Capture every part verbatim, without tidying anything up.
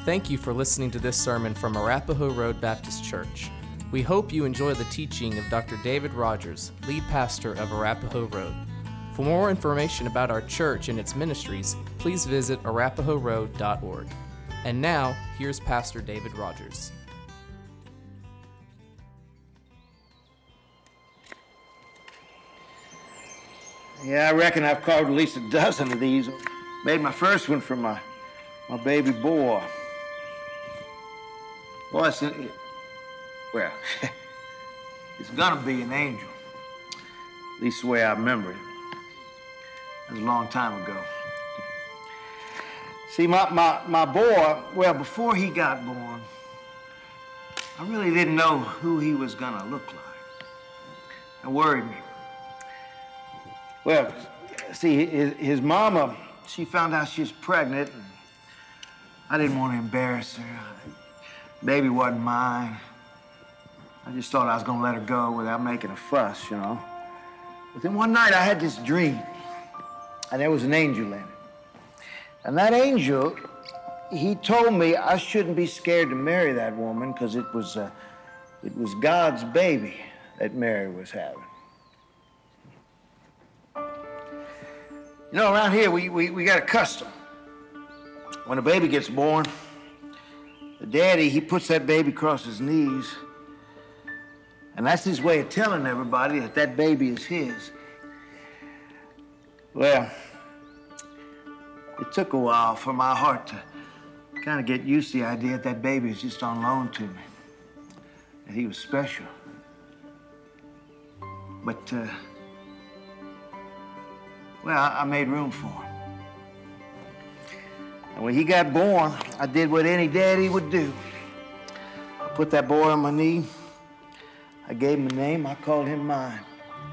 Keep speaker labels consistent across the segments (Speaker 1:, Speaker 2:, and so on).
Speaker 1: Thank you for listening to this sermon from Arapahoe Road Baptist Church. We hope you enjoy the teaching of Doctor David Rogers, lead pastor of Arapahoe Road. For more information about our church and its ministries, please visit arapahoe road dot org. And now, here's Pastor David Rogers.
Speaker 2: Yeah, I reckon I've carved at least a dozen of these. Made my first one for my, my baby boy. Boy, it's, well, it's gonna be an angel. At least the way I remember it. That was a long time ago. See, my, my, my boy, well, before he got born, I really didn't know who he was gonna look like. It worried me. Well, see, his, his mama, she found out she was pregnant, and I didn't want to embarrass her. Baby wasn't mine. I just thought I was gonna let her go without making a fuss, you know. But then one night I had this dream, and there was an angel in it. And that angel, he told me I shouldn't be scared to marry that woman because it was, uh, it was God's baby that Mary was having. You know, around here, we, we, we got a custom. When a baby gets born, the daddy, he puts that baby across his knees, and that's his way of telling everybody that that baby is his. Well, it took a while for my heart to kind of get used to the idea that that baby is just on loan to me, that he was special. But, uh, well, I made room for him. And when he got born, I did what any daddy would do. I put that boy on my knee. I gave him a name. I called him mine.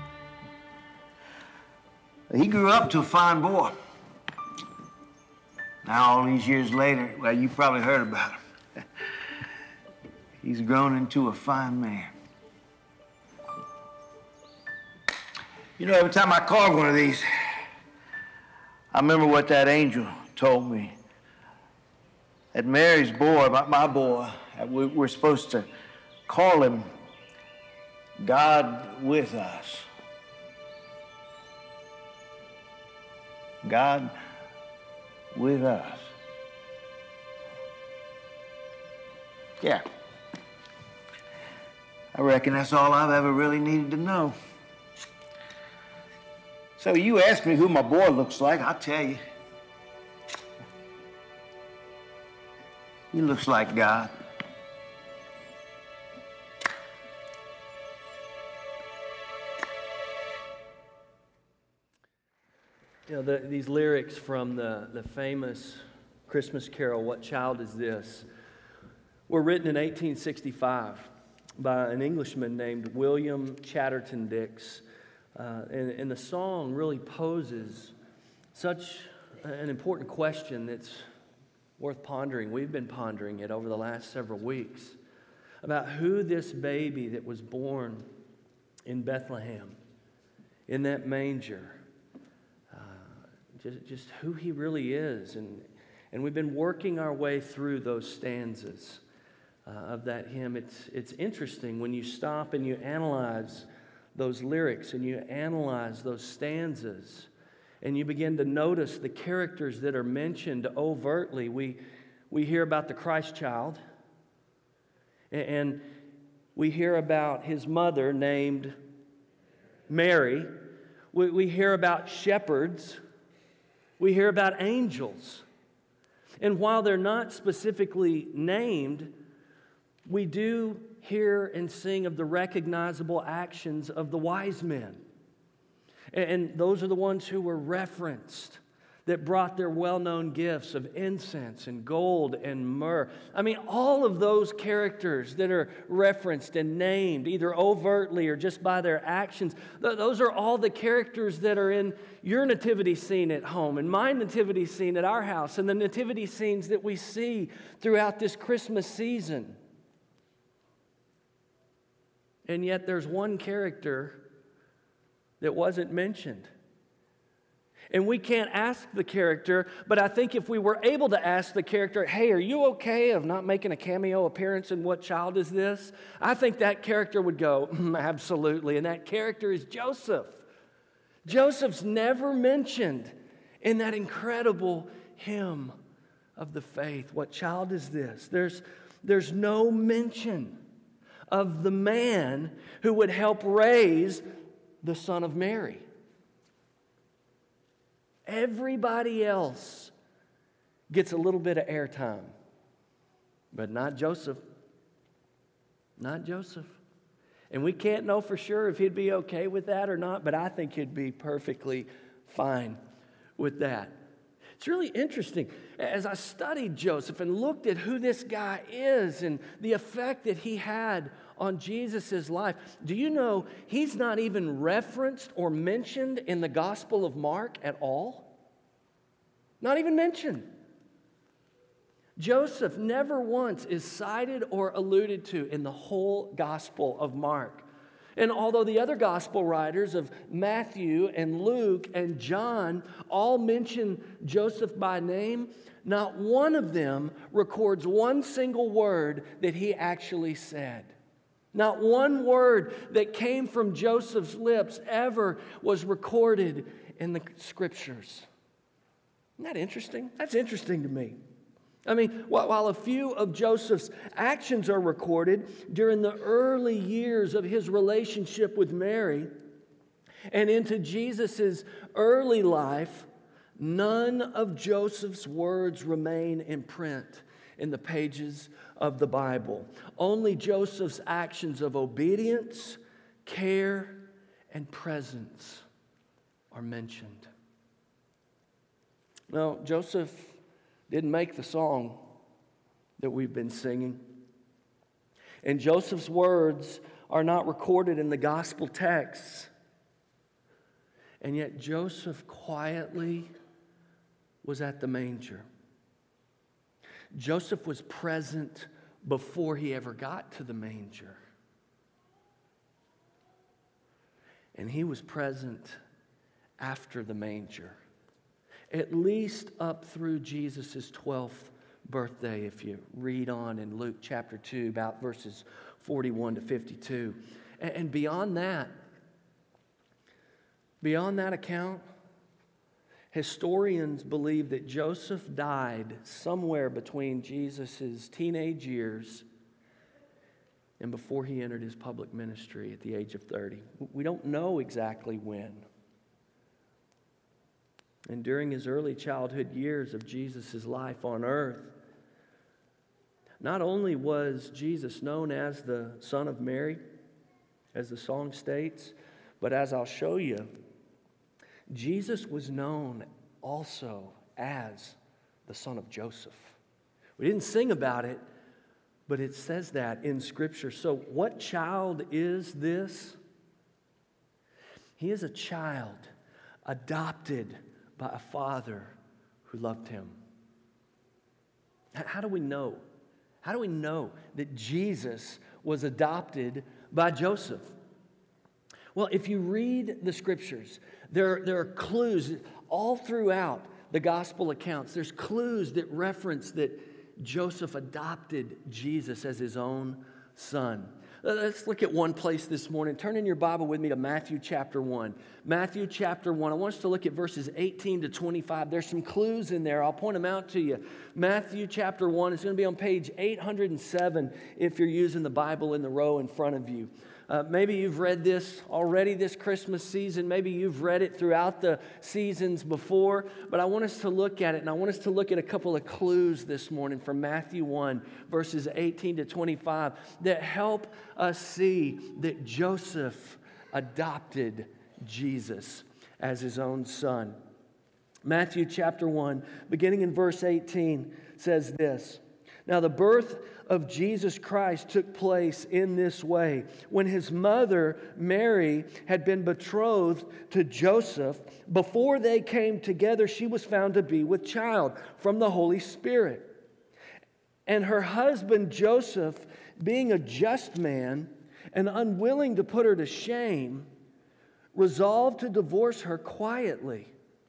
Speaker 2: He grew up to a fine boy. Now, all these years later, well, you probably heard about him. He's grown into a fine man. You know, every time I carve one of these, I remember what that angel told me. That Mary's boy, my boy, we're supposed to call him God with us. God with us. Yeah. I reckon that's all I've ever really needed to know. So you asked me who my boy looks like, I'll tell you. He looks like God.
Speaker 3: You know, the, these lyrics from the, the famous Christmas carol, What Child Is This?, were written in eighteen sixty-five by an Englishman named William Chatterton Dix. Uh, and, and the song really poses such an important question that's worth pondering. We've been pondering it over the last several weeks about who this baby that was born in Bethlehem, in that manger, uh, just, just who he really is. And, and we've been working our way through those stanzas uh, of that hymn. It's, it's interesting when you stop and you analyze those lyrics and you analyze those stanzas and you begin to notice the characters that are mentioned overtly. We, we hear about the Christ child, and we hear about his mother named Mary. We, we hear about shepherds. We hear about angels. And while they're not specifically named, we do hear and sing of the recognizable actions of the wise men. And those are the ones who were referenced, that brought their well-known gifts of incense and gold and myrrh. I mean, all of those characters that are referenced and named, either overtly or just by their actions, those are all the characters that are in your nativity scene at home, and my nativity scene at our house, and the nativity scenes that we see throughout this Christmas season. And yet there's one character that wasn't mentioned. And we can't ask the character, but I think if we were able to ask the character, hey, are you okay of not making a cameo appearance in What Child Is This? I think that character would go, mm, absolutely. And that character is Joseph. Joseph's never mentioned in that incredible hymn of the faith. What child is this? There's, there's no mention of the man who would help raise the Son of Mary. Everybody else gets a little bit of airtime, but not Joseph. Not Joseph. And we can't know for sure if he'd be okay with that or not, but I think he'd be perfectly fine with that. It's really interesting. As I studied Joseph and looked at who this guy is and the effect that he had on Jesus' life, do you know he's not even referenced or mentioned in the Gospel of Mark at all? Not even mentioned. Joseph never once is cited or alluded to in the whole Gospel of Mark. And although the other gospel writers of Matthew and Luke and John all mention Joseph by name, not one of them records one single word that he actually said. Not one word that came from Joseph's lips ever was recorded in the Scriptures. Isn't that interesting? That's interesting to me. I mean, while a few of Joseph's actions are recorded during the early years of his relationship with Mary and into Jesus' early life, none of Joseph's words remain in print in the pages of the Bible. Only Joseph's actions of obedience, care, and presence are mentioned. Now, Joseph didn't make the song that we've been singing. And Joseph's words are not recorded in the gospel texts. And yet Joseph quietly was at the manger. Joseph was present before he ever got to the manger. And he was present after the manger. At least up through Jesus' twelfth birthday, if you read on in Luke chapter two, about verses forty-one to fifty-two. And beyond that, beyond that account, historians believe that Joseph died somewhere between Jesus' teenage years and before he entered his public ministry at the age of thirty. We don't know exactly when. And during his early childhood years of Jesus' life on earth, not only was Jesus known as the Son of Mary, as the song states, but as I'll show you, Jesus was known also as the son of Joseph. We didn't sing about it, but it says that in Scripture. So what child is this? He is a child adopted by a father who loved him. How do we know? How do we know that Jesus was adopted by Joseph? Well, if you read the Scriptures, there, there are clues all throughout the gospel accounts. There's clues that reference that Joseph adopted Jesus as his own son. Let's look at one place this morning. Turn in your Bible with me to Matthew chapter one. Matthew chapter one. I want us to look at verses eighteen to twenty-five. There's some clues in there. I'll point them out to you. Matthew chapter one is going to be on page eight hundred seven if you're using the Bible in the row in front of you. Uh, maybe you've read this already this Christmas season. Maybe you've read it throughout the seasons before. But I want us to look at it, and I want us to look at a couple of clues this morning from Matthew one, verses eighteen to twenty-five, that help us see that Joseph adopted Jesus as his own son. Matthew chapter one, beginning in verse eighteen, says this. Now the birth of Jesus Christ took place in this way. When his mother, Mary, had been betrothed to Joseph, before they came together, she was found to be with child from the Holy Spirit. And her husband, Joseph, being a just man and unwilling to put her to shame, resolved to divorce her quietly.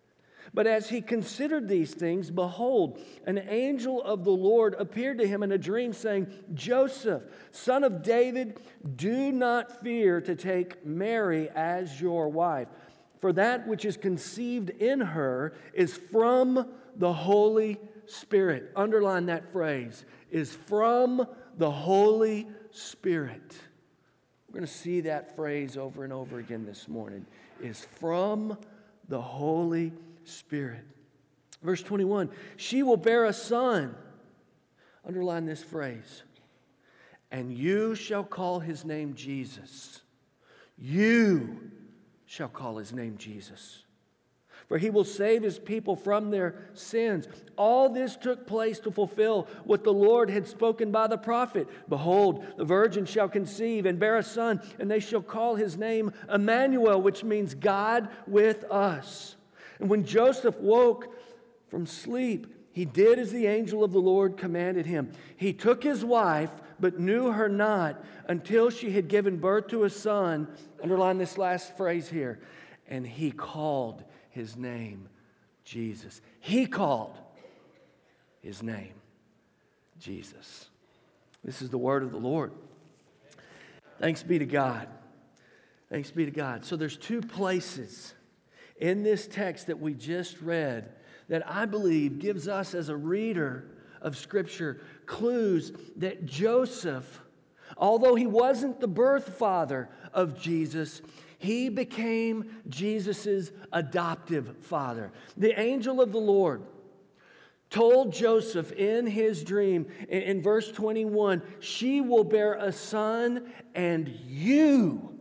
Speaker 3: But as he considered these things, behold, an angel of the Lord appeared to him in a dream, saying, Joseph, son of David, do not fear to take Mary as your wife, for that which is conceived in her is from the Holy Spirit. Underline that phrase, is from the Holy Spirit. We're going to see that phrase over and over again this morning, is from the Holy Spirit. Verse twenty-one, she will bear a son. Underline this phrase. And you shall call his name Jesus. You shall call his name Jesus. For he will save his people from their sins. All this took place to fulfill what the Lord had spoken by the prophet. Behold, the virgin shall conceive and bear a son, and they shall call his name Emmanuel, which means God with us. And when Joseph woke from sleep, he did as the angel of the Lord commanded him. He took his wife, but knew her not until she had given birth to a son. Underline this last phrase here. And he called his name Jesus. He called his name Jesus. This is the word of the Lord. Thanks be to God. Thanks be to God. So there's two places in this text that we just read that I believe gives us as a reader of Scripture clues that Joseph, although he wasn't the birth father of Jesus, he became Jesus' adoptive father. The angel of the Lord told Joseph in his dream, in verse twenty-one, she will bear a son, and you,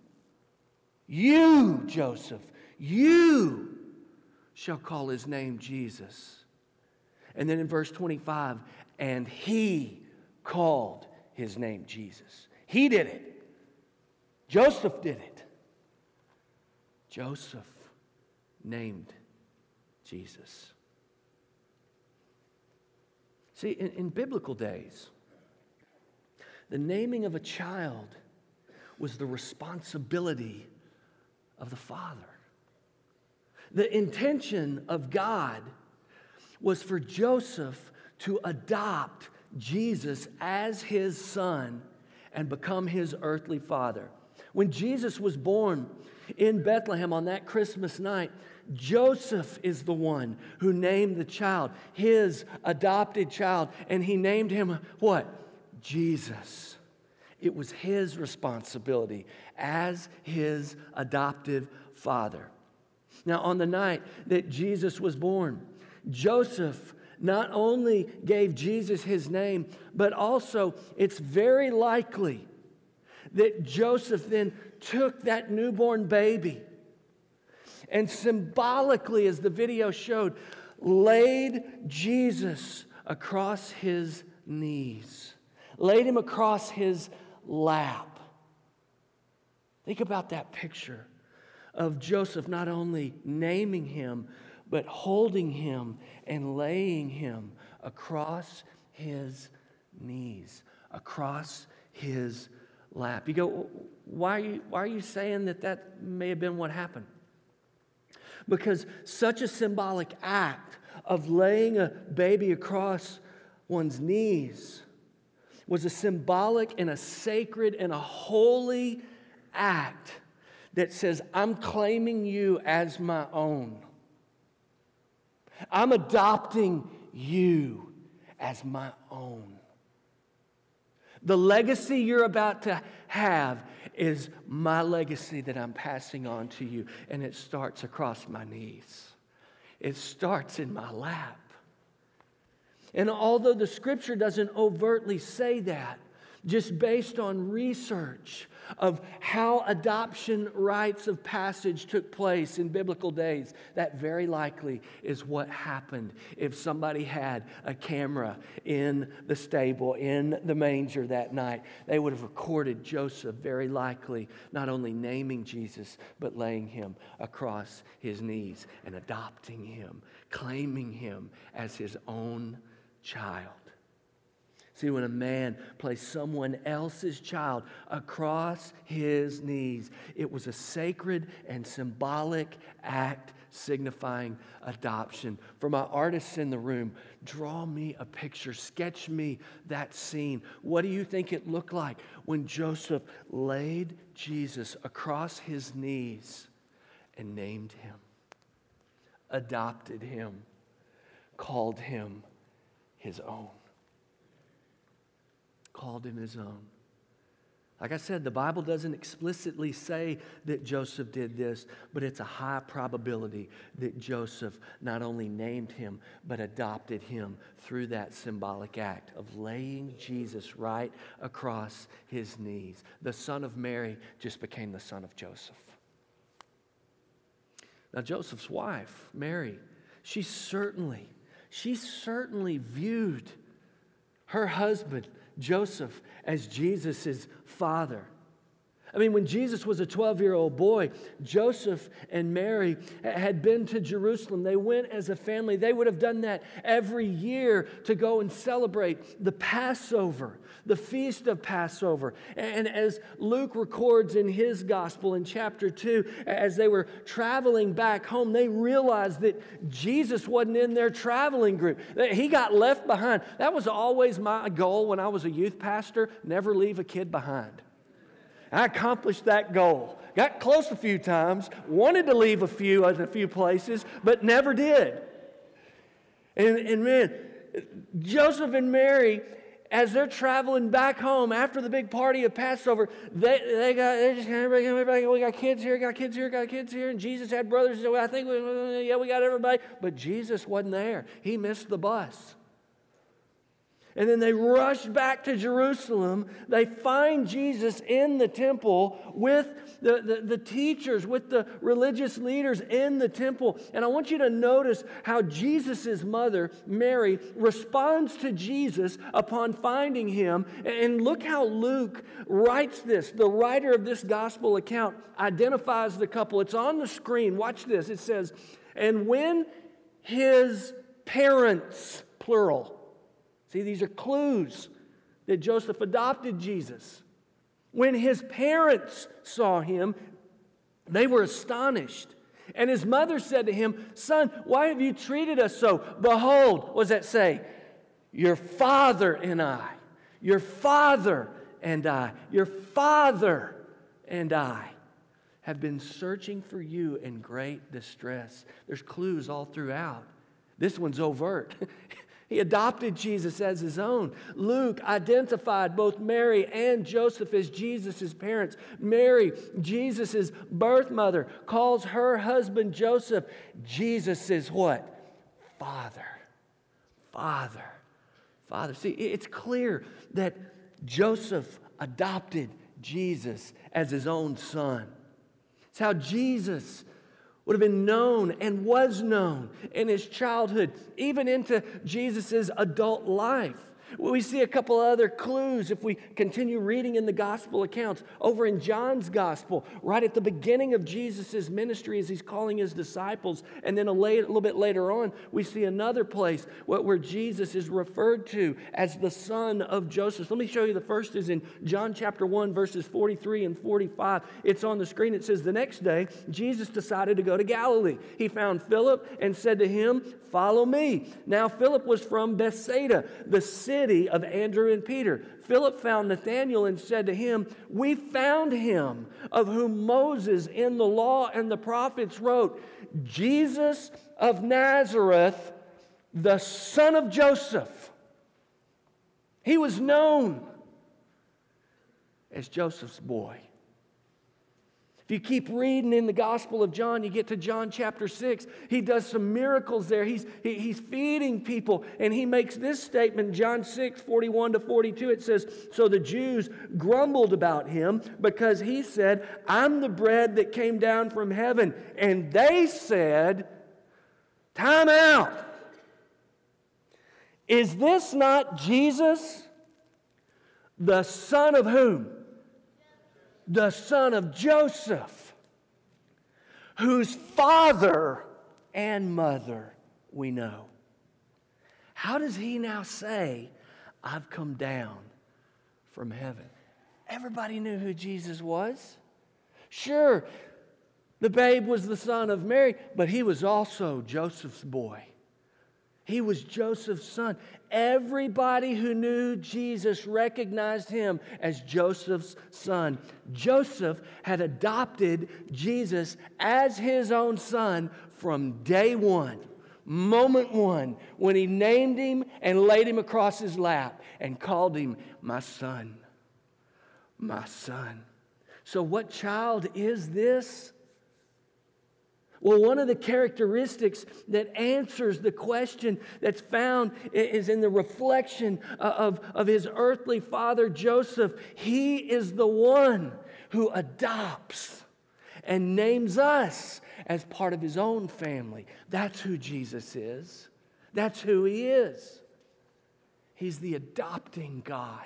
Speaker 3: you, Joseph, you shall call his name Jesus. And then in verse twenty-five, and he called his name Jesus. He did it. Joseph did it. Joseph named Jesus. See, in, in biblical days, the naming of a child was the responsibility of the father. The intention of God was for Joseph to adopt Jesus as his son and become his earthly father. When Jesus was born in Bethlehem on that Christmas night, Joseph is the one who named the child, his adopted child, and he named him what? Jesus. It was his responsibility as his adoptive father. Now, on the night that Jesus was born, Joseph not only gave Jesus his name, but also it's very likely that Joseph then took that newborn baby and symbolically, as the video showed, laid Jesus across his knees, laid him across his lap. Think about that picture of Joseph not only naming him, but holding him and laying him across his knees, across his lap. You go, why are you, why are you saying that that may have been what happened? Because such a symbolic act of laying a baby across one's knees was a symbolic and a sacred and a holy act that says, I'm claiming you as my own. I'm adopting you as my own. The legacy you're about to have is my legacy that I'm passing on to you. And it starts across my knees. It starts in my lap. And although the Scripture doesn't overtly say that, just based on research of how adoption rites of passage took place in biblical days, that very likely is what happened if somebody had a camera in the stable, in the manger that night. They would have recorded Joseph very likely not only naming Jesus, but laying him across his knees and adopting him, claiming him as his own child. See, when a man placed someone else's child across his knees, it was a sacred and symbolic act signifying adoption. For my artists in the room, draw me a picture, sketch me that scene. What do you think it looked like when Joseph laid Jesus across his knees and named him, adopted him, called him his own? Called him his own. Like I said, the Bible doesn't explicitly say that Joseph did this, but it's a high probability that Joseph not only named him, but adopted him through that symbolic act of laying Jesus right across his knees. The son of Mary just became the son of Joseph. Now, Joseph's wife, Mary, she certainly, she certainly viewed her husband, Joseph, as Jesus' father. I mean, when Jesus was a twelve-year-old boy, Joseph and Mary had been to Jerusalem. They went as a family. They would have done that every year to go and celebrate the Passover, the feast of Passover. And as Luke records in his gospel in chapter two, as they were traveling back home, they realized that Jesus wasn't in their traveling group. He got left behind. That was always my goal when I was a youth pastor, never leave a kid behind. I accomplished that goal. Got close a few times, wanted to leave a few at a few places, but never did. And, and man, Joseph and Mary, as they're traveling back home after the big party of Passover, they, they got, they just, everybody, everybody, we got kids here, got kids here, got kids here, and Jesus had brothers, so I think, we, yeah, we got everybody. But Jesus wasn't there. He missed the bus. And then they rush back to Jerusalem. They find Jesus in the temple with the, the, the teachers, with the religious leaders in the temple. And I want you to notice how Jesus' mother, Mary, responds to Jesus upon finding him. And look how Luke writes this. The writer of this gospel account identifies the couple. It's on the screen. Watch this. It says, and when his parents, plural. See, these are clues that Joseph adopted Jesus. When his parents saw him, they were astonished. And his mother said to him, son, why have you treated us so? Behold, what does that say? Your father and I, your father and I, your father and I have been searching for you in great distress. There's clues all throughout. This one's overt. He adopted Jesus as his own. Luke identified both Mary and Joseph as Jesus' parents. Mary, Jesus' birth mother, calls her husband Joseph Jesus' what? Father. Father. Father. See, it's clear that Joseph adopted Jesus as his own son. It's how Jesus would have been known and was known in his childhood, even into Jesus' adult life. We see a couple other clues if we continue reading in the gospel accounts. Over in John's gospel, right at the beginning of Jesus' ministry as he's calling his disciples, and then a, late, a little bit later on, we see another place where Jesus is referred to as the son of Joseph. Let me show you. The first is in John chapter one, verses forty-three and forty-five. It's on the screen. It says, the next day, Jesus decided to go to Galilee. He found Philip and said to him, follow me. Now Philip was from Bethsaida, the city of Andrew and Peter. Philip found Nathanael and said to him, we found him of whom Moses in the law and the prophets wrote, Jesus of Nazareth, the son of Joseph. He was known as Joseph's boy. If you keep reading in the Gospel of John, you get to John chapter six. He does some miracles there. He's, he, he's feeding people, and he makes this statement, John six, forty-one to forty-two. It says, so the Jews grumbled about him because he said, I'm the bread that came down from heaven. And they said, time out. Is this not Jesus, the son of whom? The son of Joseph, whose father and mother we know. How does he now say, I've come down from heaven? Everybody knew who Jesus was. Sure, The babe was the son of Mary, but he was also Joseph's boy. He was Joseph's son. Everybody who knew Jesus recognized him as Joseph's son. Joseph had adopted Jesus as his own son from day one, moment one, when he named him and laid him across his lap and called him my son, my son. So what child is this? Well, one of the characteristics that answers the question that's found is in the reflection of, of his earthly father, Joseph. He is the one who adopts and names us as part of his own family. That's who Jesus is. That's who he is. He's the adopting God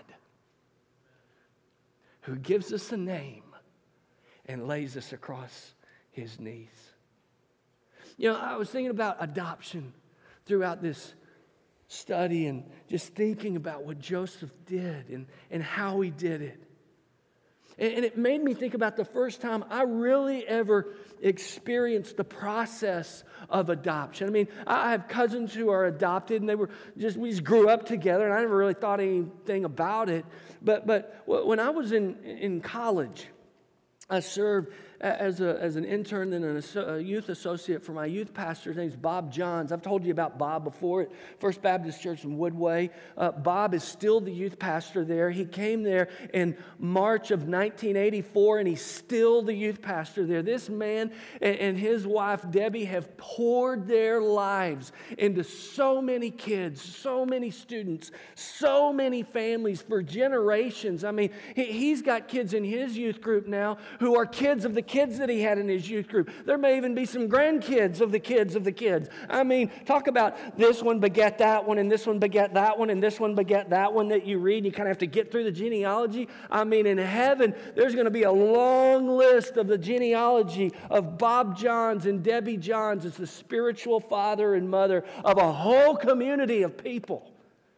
Speaker 3: who gives us a name and lays us across his knees. You know, I was thinking about adoption throughout this study and just thinking about what Joseph did and, and how he did it. And, and it made me think about the first time I really ever experienced the process of adoption. I mean, I have cousins who are adopted, and they were just, we just grew up together, and I never really thought anything about it. But, but when I was in, in college, I served as, a, as an intern and an, a youth associate for my youth pastor. His name's Bob Johns. I've told you about Bob before at First Baptist Church in Woodway. Uh, Bob is still the youth pastor there. He came there in March of nineteen eighty-four, and he's still the youth pastor there. This man and, and his wife, Debbie, have poured their lives into so many kids, so many students, so many families for generations. I mean, he, he's got kids in his youth group now who are kids of the kids that he had in his youth group. There may even be some grandkids of the kids of the kids. I mean, talk about this one beget that one, and this one beget that one, and this one beget that one that you read. You kind of have to get through the genealogy. I mean, in heaven, there's going to be a long list of the genealogy of Bob Johns and Debbie Johns as the spiritual father and mother of a whole community of people.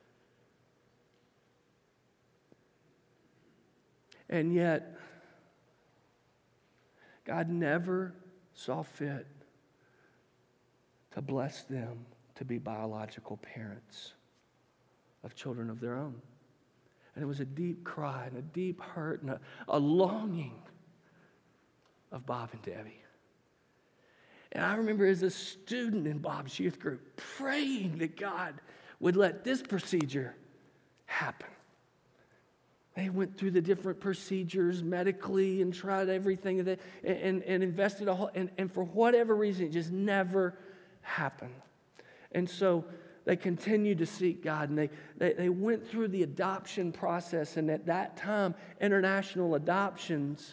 Speaker 3: And yet, God never saw fit to bless them to be biological parents of children of their own. And it was a deep cry and a deep hurt and a, a longing of Bob and Debbie. And I remember as a student in Bob's youth group praying that God would let this procedure happen. They went through the different procedures medically and tried everything and, and, and invested a whole, and, and for whatever reason, it just never happened. And so they continued to seek God, and they, they, they went through the adoption process, and at that time, international adoptions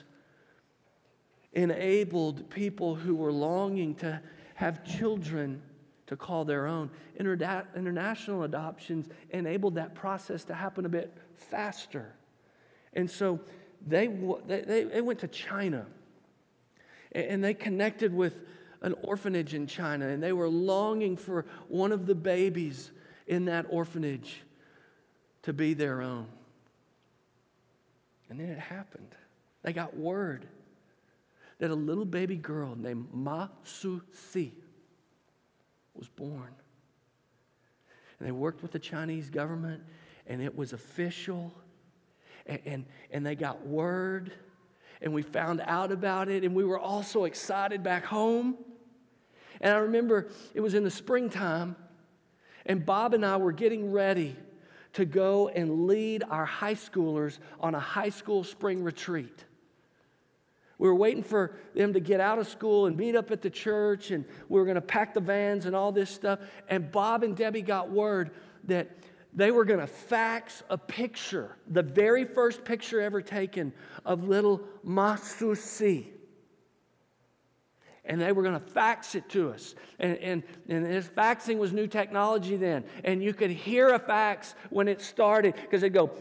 Speaker 3: enabled people who were longing to have children to call their own. Interda- international adoptions enabled that process to happen a bit faster. And so they, they, they went to China, and they connected with an orphanage in China, and they were longing for one of the babies in that orphanage to be their own. And then it happened. They got word that a little baby girl named Ma Su Si was born. And they worked with the Chinese government, and it was official. And, and, and they got word, and we found out about it, and we were all so excited back home. And I remember it was in the springtime, and Bob and I were getting ready to go and lead our high schoolers on a high school spring retreat. We were waiting for them to get out of school and meet up at the church, and we were going to pack the vans and all this stuff. And Bob and Debbie got word that they were going to fax a picture, the very first picture ever taken of little Ma Su Si. And they were going to fax it to us. And, and, and this faxing was new technology then. And you could hear a fax when it started because it'd go...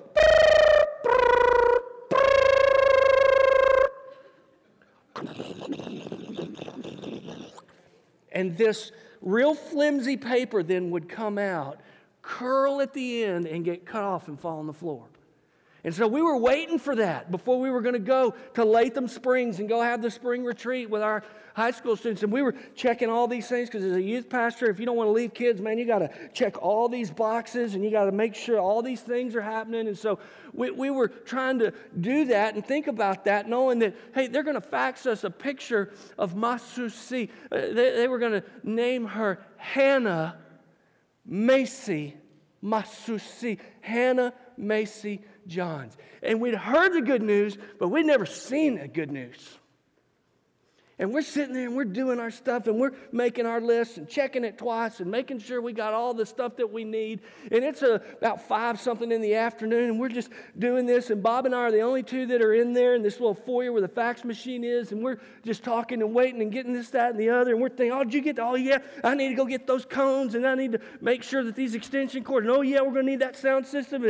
Speaker 3: And this real flimsy paper then would come out, curl at the end, and get cut off and fall on the floor. And so we were waiting for that before we were going to go to Latham Springs and go have the spring retreat with our high school students. And we were checking all these things because as a youth pastor, if you don't want to leave kids, man, you got to check all these boxes and you got to make sure all these things are happening. And so we, we were trying to do that and think about that, knowing that, hey, they're going to fax us a picture of Masusi. Uh, they, they were going to name her Hannah Macy Masusi. Hannah Macy Johns. And we'd heard the good news, but we'd never seen the good news. And we're sitting there and we're doing our stuff and we're making our lists and checking it twice and making sure we got all the stuff that we need. And it's a, about five something in the afternoon and we're just doing this. And Bob and I are the only two that are in there in this little foyer where the fax machine is. And we're just talking and waiting and getting this, that, and the other. And we're thinking, oh, did you get, oh, yeah, I need to go get those cones and I need to make sure that these extension cords, and oh, yeah, we're going to need that sound system. And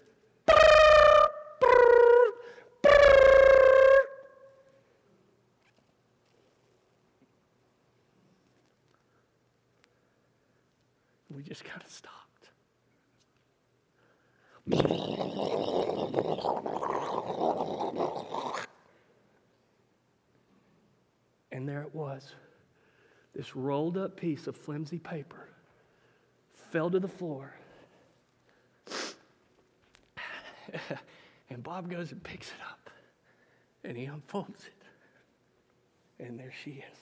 Speaker 3: we just kind of stopped. And there it was. This rolled up piece of flimsy paper fell to the floor. And Bob goes and picks it up. And he unfolds it. And there she is.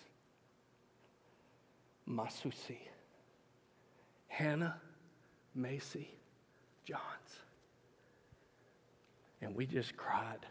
Speaker 3: Masusi. Hannah Macy Johns. And we just cried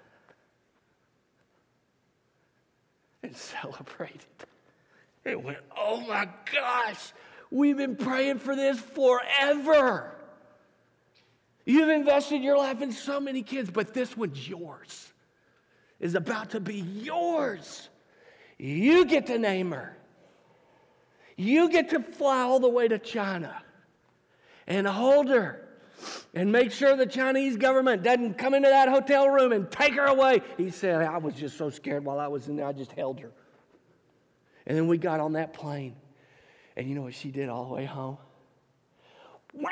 Speaker 3: and celebrated. It went, oh my gosh, we've been praying for this forever. You've invested your life in so many kids, but this one's yours. Is about to be yours. You get to name her. You get to fly all the way to China and hold her and make sure the Chinese government doesn't come into that hotel room and take her away. He said, I was just so scared while I was in there, I just held her. And then we got on that plane. And you know what she did all the way home? Wah!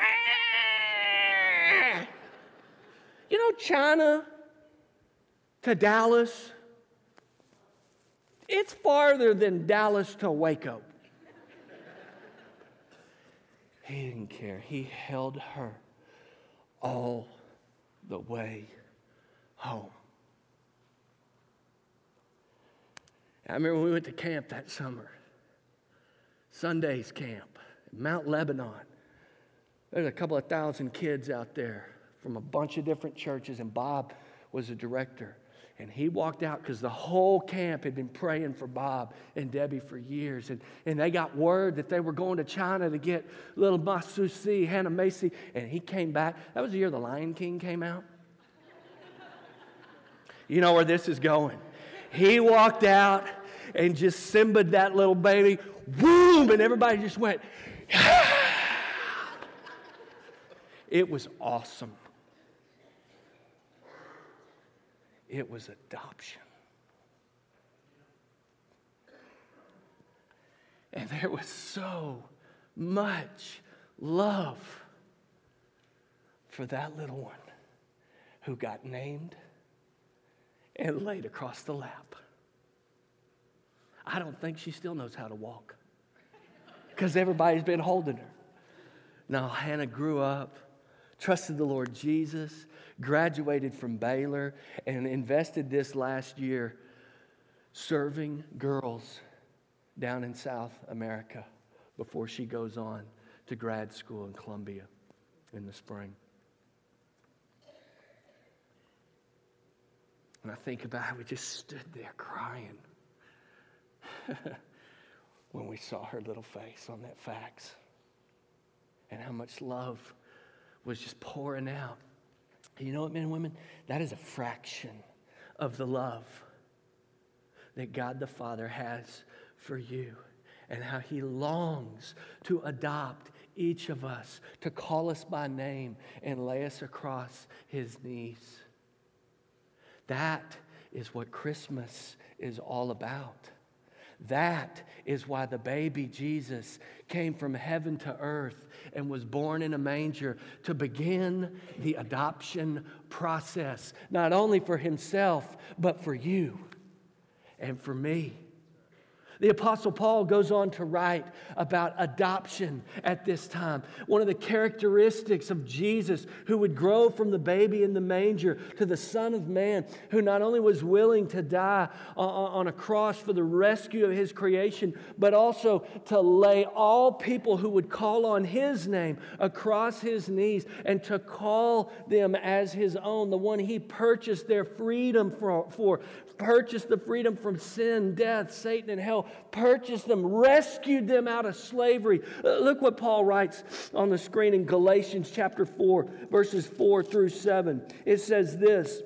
Speaker 3: You know, China to Dallas, it's farther than Dallas to Waco. He didn't care. He held her all the way home. I remember when we went to camp that summer, Sunday's camp, Mount Lebanon. There's a couple of thousand kids out there from a bunch of different churches, and Bob was the director. And he walked out because the whole camp had been praying for Bob and Debbie for years. And, and they got word that they were going to China to get little Masusi, Hannah Macy. And he came back. That was the year The Lion King came out. You know where this is going. He walked out and just Simba'd that little baby. Boom! And everybody just went, ah! It was awesome. It was adoption. And there was so much love for that little one who got named and laid across the lap. I don't think she still knows how to walk because everybody's been holding her. Now, Hannah grew up, trusted the Lord Jesus, graduated from Baylor, and invested this last year serving girls down in South America before she goes on to grad school in Columbia in the spring. And I think about how we just stood there crying when we saw her little face on that fax and how much love was just pouring out. You know what, men and women? That is a fraction of the love that God the Father has for you and how He longs to adopt each of us, to call us by name and lay us across His knees. That is what Christmas is all about. That is why the baby Jesus came from heaven to earth and was born in a manger to begin the adoption process, not only for himself, but for you and for me. The Apostle Paul goes on to write about adoption at this time. One of the characteristics of Jesus, who would grow from the baby in the manger to the Son of Man, who not only was willing to die on a cross for the rescue of his creation, but also to lay all people who would call on his name across his knees and to call them as his own, the one he purchased their freedom for, for purchased the freedom from sin, death, Satan, and hell, purchased them, rescued them out of slavery. Look what Paul writes on the screen in Galatians chapter four, verses four through seven. It says this: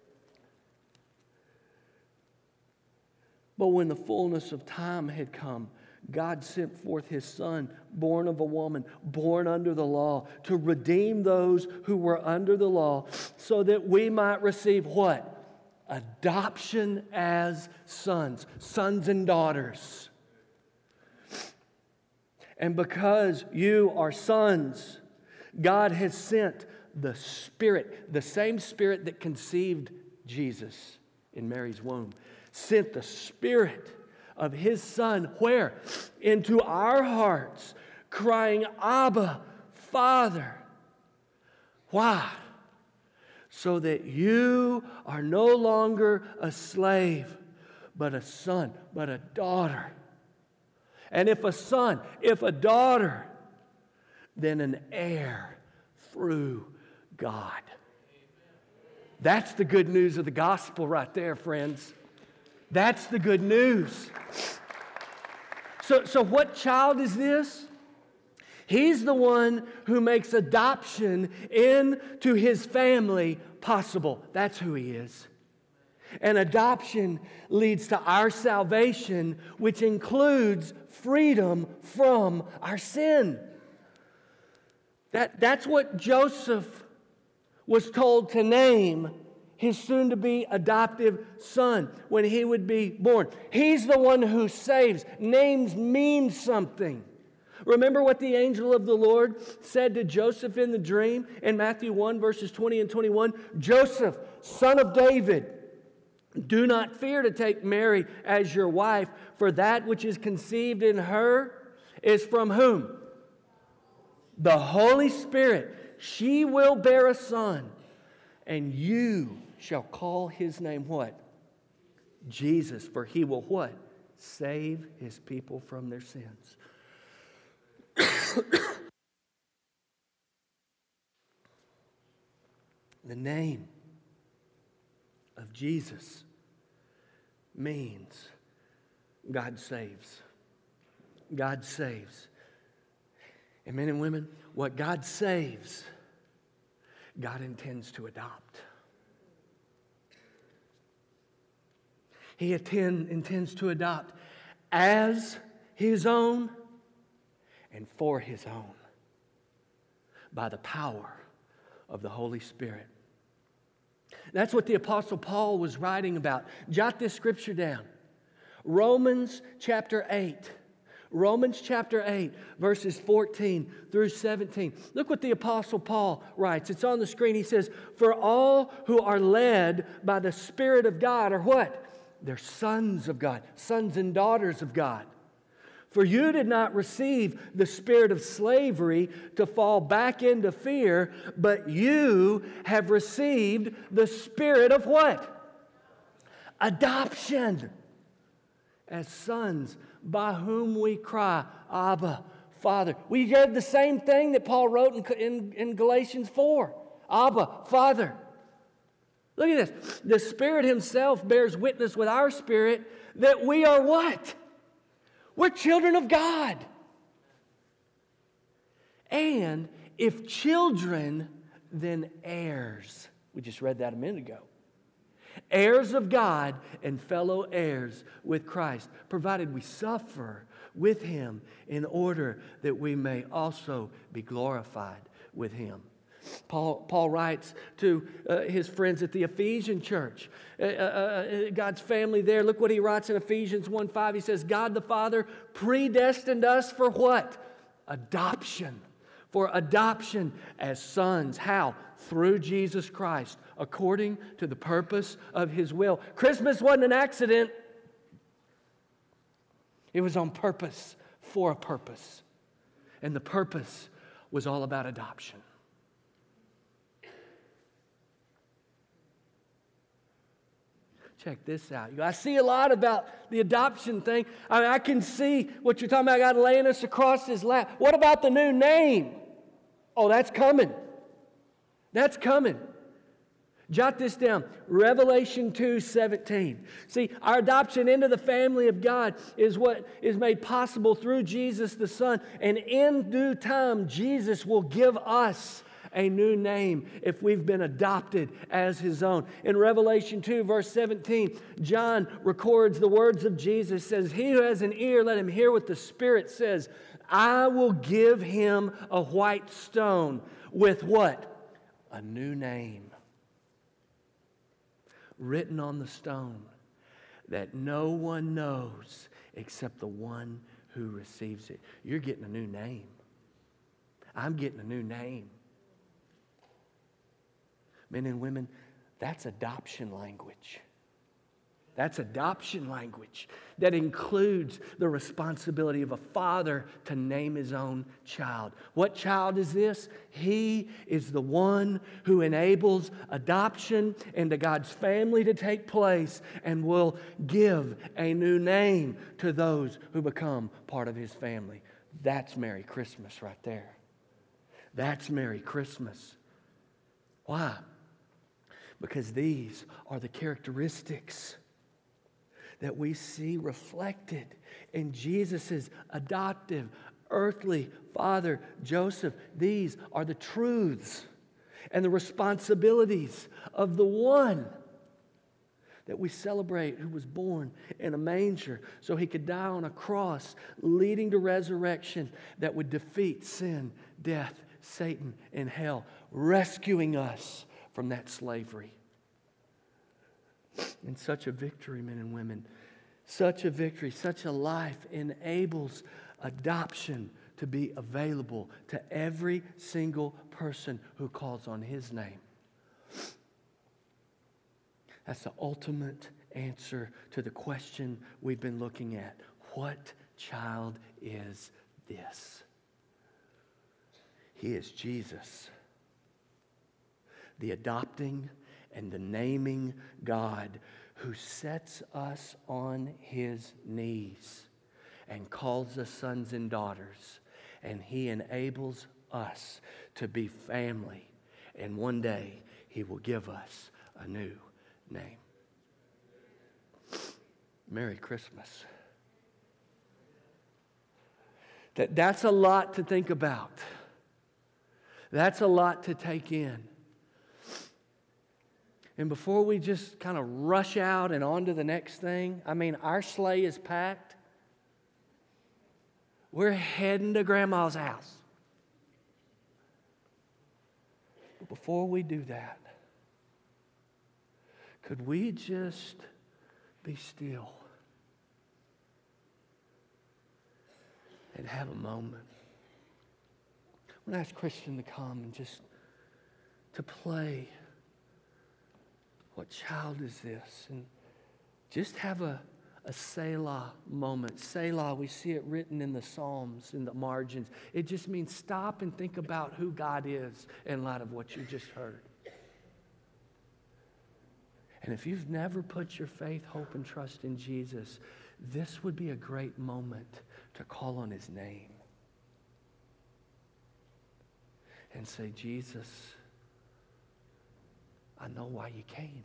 Speaker 3: "But when the fullness of time had come, God sent forth His Son, born of a woman, born under the law, to redeem those who were under the law, so that we might receive" what? Adoption as sons, sons and daughters. "And because you are sons, God has sent the Spirit," the same Spirit that conceived Jesus in Mary's womb, sent the Spirit of His Son, where? Into our hearts, crying, "Abba, Father." Why? So that you are no longer a slave, but a son, but a daughter. And if a son, if a daughter, then an heir through God. That's the good news of the gospel right there, friends. That's the good news. So, so what child is this? He's the one who makes adoption into his family possible. That's who he is. And adoption leads to our salvation, which includes freedom from our sin. That, that's what Joseph was told to name his soon-to-be adoptive son when he would be born. He's the one who saves. Names mean something. Remember what the angel of the Lord said to Joseph in the dream in Matthew one, verses twenty and twenty-one? "Joseph, son of David, do not fear to take Mary as your wife, for that which is conceived in her is from" whom? "The Holy Spirit. She will bear a son, and you shall call his name" what? "Jesus, for he will" what? "Save his people from their sins." The name of Jesus means God saves. God saves. And men and women, what God saves, God intends to adopt. He attend, intends to adopt as His own and for His own by the power of the Holy Spirit. That's what the Apostle Paul was writing about. Jot this scripture down. Romans chapter eight. Romans chapter eight, verses fourteen through seventeen. Look what the Apostle Paul writes. It's on the screen. He says, "For all who are led by the Spirit of God are" what? "They're sons of God," sons and daughters of God. "For you did not receive the spirit of slavery to fall back into fear, but you have received the spirit of" what? "Adoption as sons, by whom we cry, Abba, Father." We read the same thing that Paul wrote in, in, in Galatians four. Abba, Father. Look at this. The Spirit Himself bears witness with our spirit that we are what? We're children of God. And if children, then heirs. We just read that a minute ago. Heirs of God and fellow heirs with Christ, provided we suffer with Him in order that we may also be glorified with Him. Paul, Paul writes to uh, his friends at the Ephesian church, uh, uh, God's family there. Look what he writes in Ephesians one five. He says, God the Father predestined us for what? Adoption. For adoption as sons. How? Through Jesus Christ, according to the purpose of His will. Christmas wasn't an accident. It was on purpose, for a purpose. And the purpose was all about adoption. Check this out. I see a lot about the adoption thing. I mean, I can see what you're talking about. God laying us across His lap. What about the new name? Oh, that's coming. That's coming. Jot this down. Revelation two seventeen. See, our adoption into the family of God is what is made possible through Jesus the Son. And in due time, Jesus will give us a new name if we've been adopted as His own. In Revelation two, verse seventeen, John records the words of Jesus, says, he who has an ear, let him hear what the Spirit says. I will give him a white stone with what? A new name. Written on the stone that no one knows except the one who receives it. You're getting a new name. I'm getting a new name. Men and women, that's adoption language. That's adoption language that includes the responsibility of a father to name his own child. What child is this? He is the one who enables adoption into God's family to take place and will give a new name to those who become part of His family. That's Merry Christmas right there. That's Merry Christmas. Why? Because these are the characteristics that we see reflected in Jesus' adoptive, earthly father, Joseph. These are the truths and the responsibilities of the one that we celebrate, who was born in a manger so He could die on a cross, leading to resurrection that would defeat sin, death, Satan, and hell, rescuing us from that slavery. And such a victory, men and women, such a victory, such a life enables adoption to be available to every single person who calls on His name. That's the ultimate answer to the question we've been looking at. What child is this? He is Jesus, the adopting and the naming God who sets us on His knees and calls us sons and daughters. And He enables us to be family. And one day He will give us a new name. Merry Christmas. That, that's a lot to think about. That's a lot to take in. And before we just kind of rush out and on to the next thing, I mean, our sleigh is packed. We're heading to Grandma's house. But before we do that, could we just be still and have a moment? I'm going to ask Christian to come and just to play What Child Is This? And just have a, a Selah moment. Selah, we see it written in the Psalms, in the margins. It just means stop and think about who God is in light of what you just heard. And if you've never put your faith, hope, and trust in Jesus, this would be a great moment to call on His name and say, Jesus, I know why you came.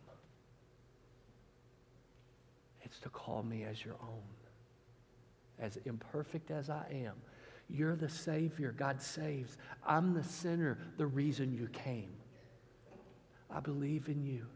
Speaker 3: It's to call me as your own. As imperfect as I am, you're the Savior. God saves. I'm the sinner, the reason you came. I believe in you.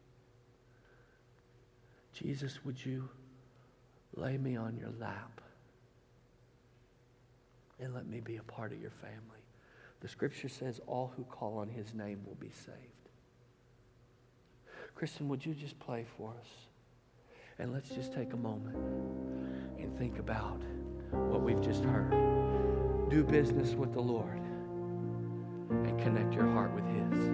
Speaker 3: Jesus, would you lay me on your lap and let me be a part of your family? The scripture says all who call on his name will be saved. Kristen, would you just play for us? And let's just take a moment and think about what we've just heard. Do business with the Lord and connect your heart with his.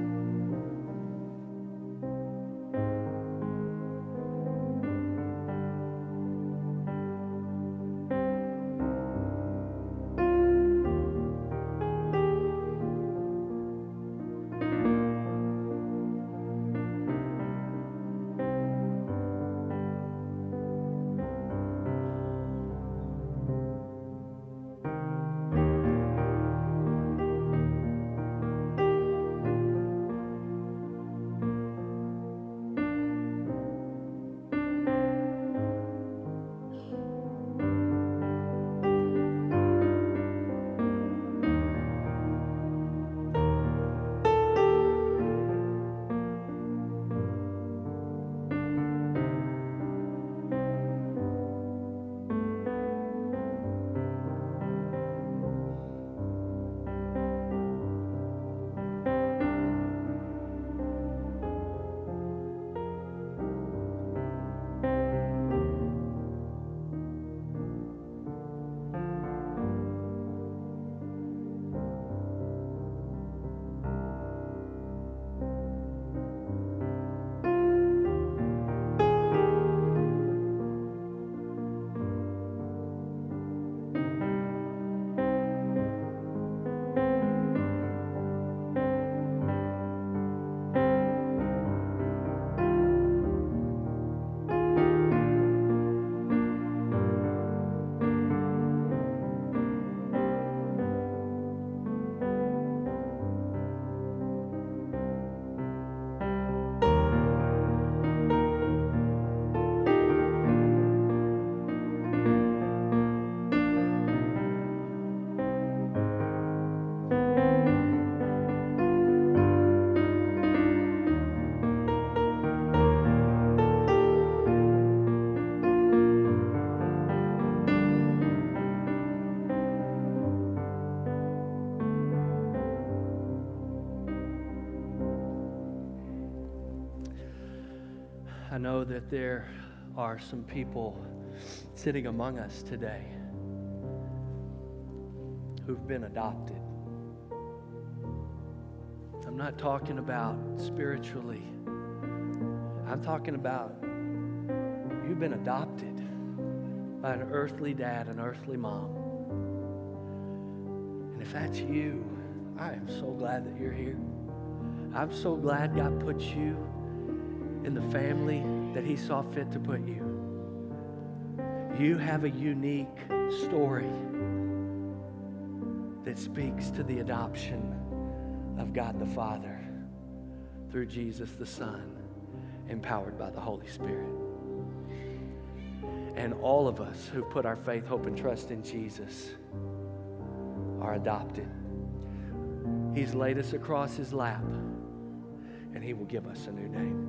Speaker 3: I know that there are some people sitting among us today who've been adopted. I'm not talking about spiritually. I'm talking about you've been adopted by an earthly dad, an earthly mom. And if that's you, I am so glad that you're here. I'm so glad God put you in the family that he saw fit to put you. You have a unique story that speaks to the adoption of God the Father through Jesus the Son, empowered by the Holy Spirit. And all of us who put our faith, hope, and trust in Jesus are adopted. He's laid us across his lap, and he will give us a new name.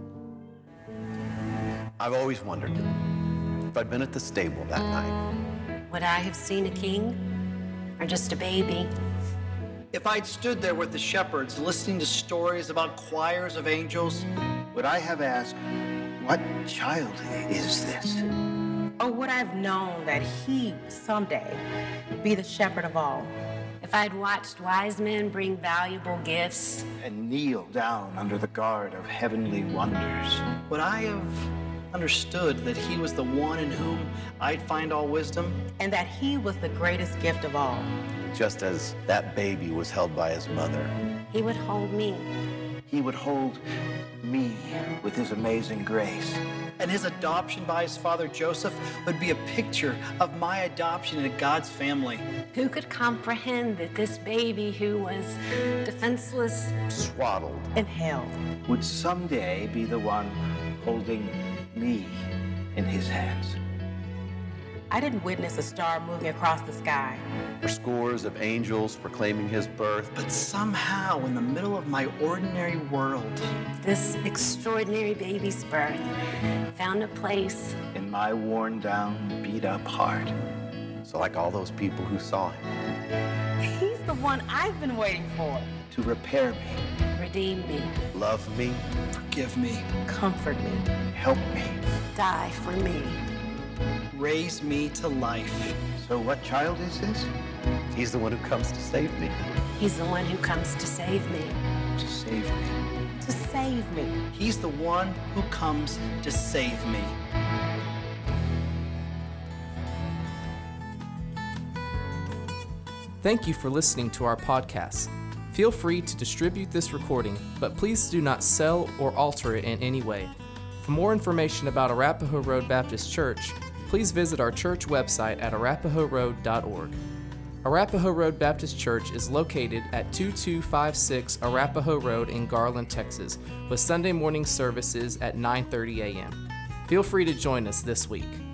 Speaker 4: I've always wondered if I'd been at the stable that night.
Speaker 5: Would I have seen a king or just a baby?
Speaker 6: If I'd stood there with the shepherds listening to stories about choirs of angels,
Speaker 2: Would I have asked, what child is this?
Speaker 7: Or would I have known that he would someday be the shepherd of all?
Speaker 5: If I'd watched wise men bring valuable gifts,
Speaker 2: And kneel down under the guard of heavenly wonders.
Speaker 6: would I have understood that he was the one in whom I'd find all wisdom?
Speaker 7: And that he was the greatest gift of all.
Speaker 4: Just as that baby was held by his mother.
Speaker 5: he would hold me.
Speaker 2: He would hold me with his amazing grace.
Speaker 6: And his adoption by his father Joseph would be a picture of my adoption into God's family.
Speaker 5: Who could comprehend that this baby who was defenseless,
Speaker 4: Swaddled.
Speaker 7: And held.
Speaker 2: Would someday be the one holding me in his hands.
Speaker 7: I didn't witness a star moving across the sky.
Speaker 4: Or scores of angels proclaiming his birth.
Speaker 6: But somehow, in the middle of my ordinary world,
Speaker 5: this extraordinary baby's birth found a place.
Speaker 2: In my worn down, beat up heart.
Speaker 4: So like all those people who saw him.
Speaker 7: He's the one I've been waiting for.
Speaker 2: To repair me,
Speaker 5: Redeem me.
Speaker 4: Love me.
Speaker 6: Forgive me.
Speaker 7: Comfort me.
Speaker 2: help me.
Speaker 5: Die for me.
Speaker 6: Raise me to life.
Speaker 2: So what child is this?
Speaker 4: He's the one who comes to save me.
Speaker 5: He's the one who comes to save me.
Speaker 2: To save me.
Speaker 7: To save me.
Speaker 6: He's the one who comes to save me.
Speaker 1: Thank you for listening to our podcast. Feel free to distribute this recording, but please do not sell or alter it in any way. For more information about Arapahoe Road Baptist Church, please visit our church website at arapahoe road dot org. Arapahoe Road Baptist Church is located at two two five six Arapahoe Road in Garland, Texas, with Sunday morning services at nine thirty a.m. Feel free to join us this week.